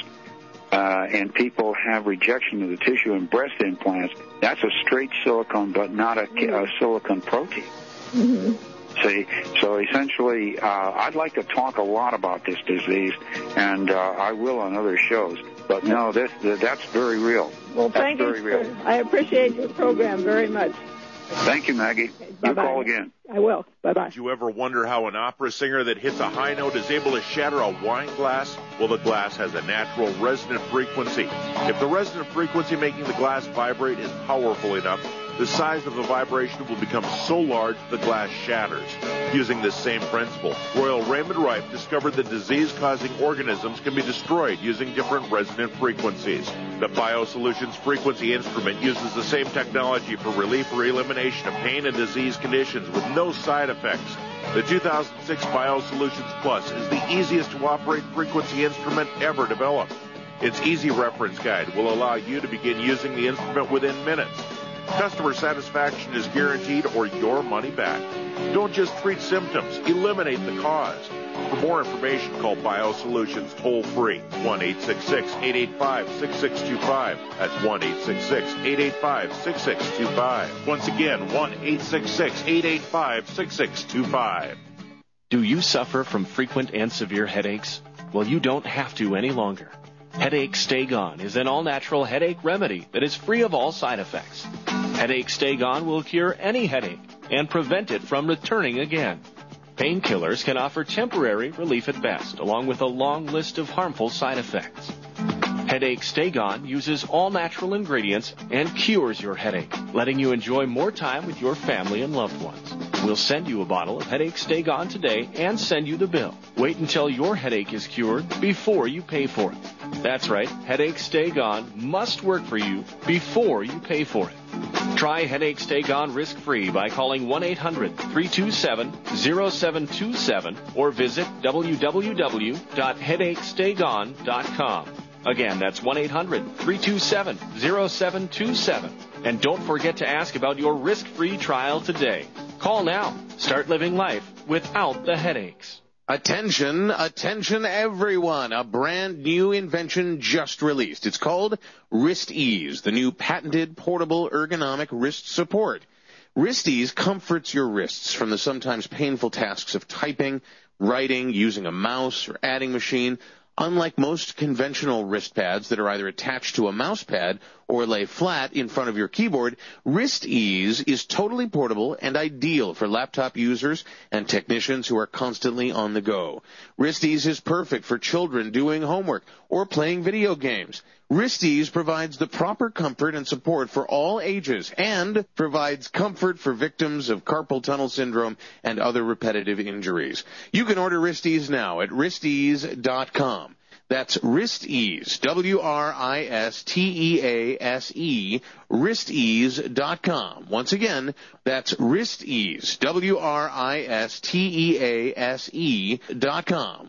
uh, and people have rejection of the tissue in breast implants, that's a straight silicone but not a, a silicone protein. Mm-hmm. See, so essentially, uh, I'd like to talk a lot about this disease, and uh, I will on other shows. But no, this that's very real. Well, that's thank very you. real. I appreciate your program very much. Thank you, Maggie. Okay, you call again. I will. Bye-bye. Did you ever wonder how an opera singer that hits a high note is able to shatter a wine glass? Well, the glass has a natural resonant frequency. If the resonant frequency making the glass vibrate is powerful enough, the size of the vibration will become so large the glass shatters. Using this same principle, Royal Raymond Rife discovered that disease-causing organisms can be destroyed using different resonant frequencies. The BioSolutions frequency instrument uses the same technology for relief or elimination of pain and disease conditions with no side effects. The two thousand six BioSolutions Plus is the easiest to operate frequency instrument ever developed. Its easy reference guide will allow you to begin using the instrument within minutes. Customer satisfaction is guaranteed or your money back. Don't just treat symptoms, eliminate the cause. For more information, call BioSolutions toll-free, one eight six six, eight eight five, six six two five. That's one eight six six, eight eight five, six six two five. Once again, one eight six six, eight eight five, six six two five. Do you suffer from frequent and severe headaches? Well, you don't have to any longer. Headache Stay Gone is an all-natural headache remedy that is free of all side effects. Headache Stay Gone will cure any headache and prevent it from returning again. Painkillers can offer temporary relief at best, along with a long list of harmful side effects. Headache Stay Gone uses all natural ingredients and cures your headache, letting you enjoy more time with your family and loved ones. We'll send you a bottle of Headache Stay Gone today and send you the bill. Wait until your headache is cured before you pay for it. That's right, Headache Stay Gone must work for you before you pay for it. Try Headache Stay Gone risk-free by calling one eight hundred, three two seven, zero seven two seven or visit w w w dot headache stay gone dot com. Again, that's one eight hundred, three two seven, zero seven two seven. And don't forget to ask about your risk-free trial today. Call now. Start living life without the headaches. Attention, attention everyone. A brand new invention just released. It's called Wrist Ease, the new patented portable ergonomic wrist support. Wrist Ease comforts your wrists from the sometimes painful tasks of typing, writing, using a mouse, or adding machine. Unlike most conventional wrist pads that are either attached to a mouse pad or lay flat in front of your keyboard, Wrist Ease is totally portable and ideal for laptop users and technicians who are constantly on the go. Wrist Ease is perfect for children doing homework or playing video games. Wrist Ease provides the proper comfort and support for all ages and provides comfort for victims of carpal tunnel syndrome and other repetitive injuries. You can order Wrist Ease now at wrist ease dot com. That's Wrist Ease, W R I S T E A S E, wrist ease dot com. Once again, that's Wrist Ease, W R I S T E A S E dot com.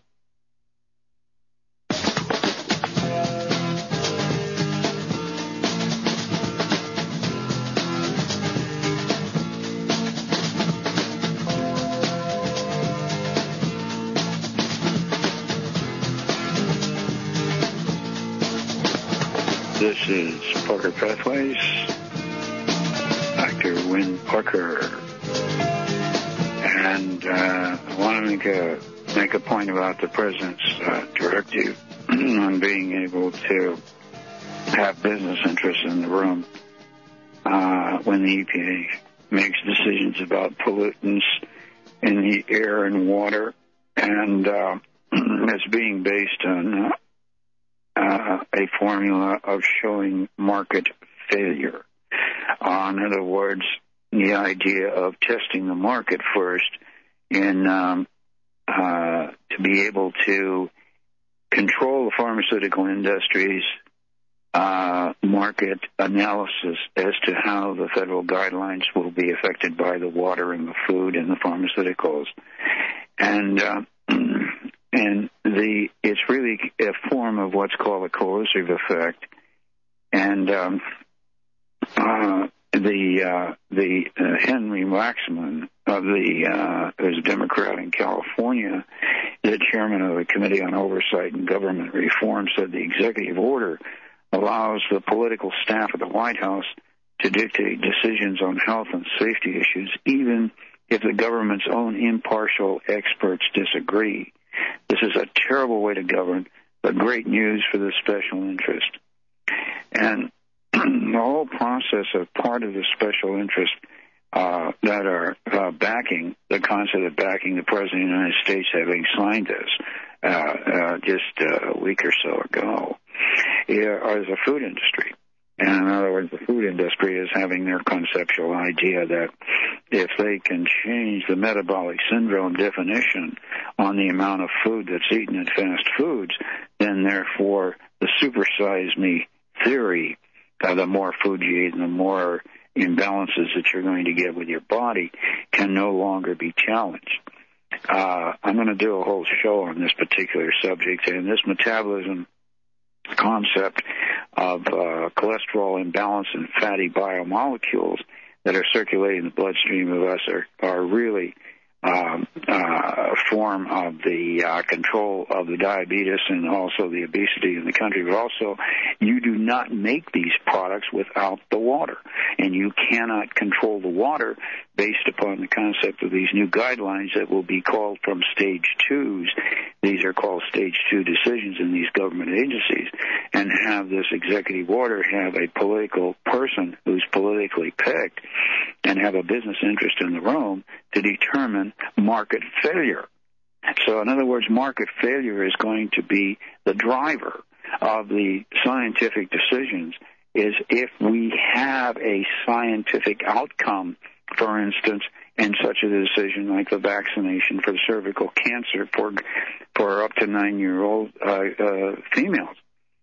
This is Parker Pathways. Doctor Win Parker. And uh, I want to make a, make a point about the President's uh, directive on being able to have business interests in the room uh, when the E P A makes decisions about pollutants in the air and water, and uh, it's being based on uh, a formula of showing market failure. Uh, in other words, the idea of testing the market first in um, uh, to be able to control the pharmaceutical industry's uh, market analysis as to how the federal guidelines will be affected by the water and the food and the pharmaceuticals. And uh, and the it's really a form of what's called a coercive effect. And um, uh, the uh, the uh, Henry Waxman of the uh, who's a Democrat in California, the chairman of the Committee on Oversight and Government Reform, said the executive order allows the political staff of the White House to dictate decisions on health and safety issues, even if the government's own impartial experts disagree. This is a terrible way to govern, but great news for the special interest. And the whole process of part of the special interest uh, that are uh, backing the concept of backing the President of the United States having signed this uh, uh, just uh, a week or so ago uh, is the food industry. And in other words, the food industry is having their conceptual idea that if they can change the metabolic syndrome definition on the amount of food that's eaten in fast foods, then therefore the supersize me theory, uh, the more food you eat and the more imbalances that you're going to get with your body, can no longer be challenged. Uh, I'm going to do a whole show on this particular subject, and this metabolism concept of uh, cholesterol imbalance and fatty biomolecules that are circulating in the bloodstream of us are, are really um, uh, a form of the uh, control of the diabetes and also the obesity in the country. But also, you do not make these products without the water, and you cannot control the water based upon the concept of these new guidelines that will be called from stage twos. These are called stage two decisions in these government agencies, and have this executive order have a political person who's politically picked and have a business interest in the room to determine market failure. So in other words, market failure is going to be the driver of the scientific decisions, is if we have a scientific outcome, for instance, in such a decision like the vaccination for cervical cancer for for up to nine-year-old uh, uh, females.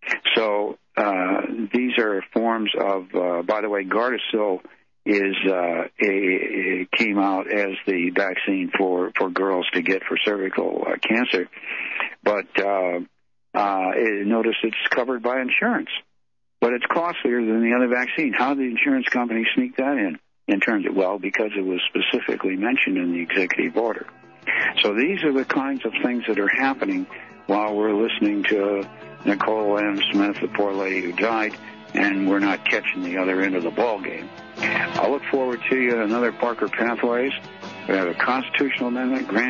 So uh, these are forms of, uh, by the way, Gardasil is uh, a, came out as the vaccine for, for girls to get for cervical uh, cancer, but uh, uh, notice it's covered by insurance, but it's costlier than the other vaccine. How did the insurance company sneak that in? In terms of, well, because it was specifically mentioned in the executive order. So these are the kinds of things that are happening while we're listening to Nicole M. Smith, the poor lady who died, and we're not catching the other end of the ball game. I look forward to you at another Parker Pathways. We have a constitutional amendment, grand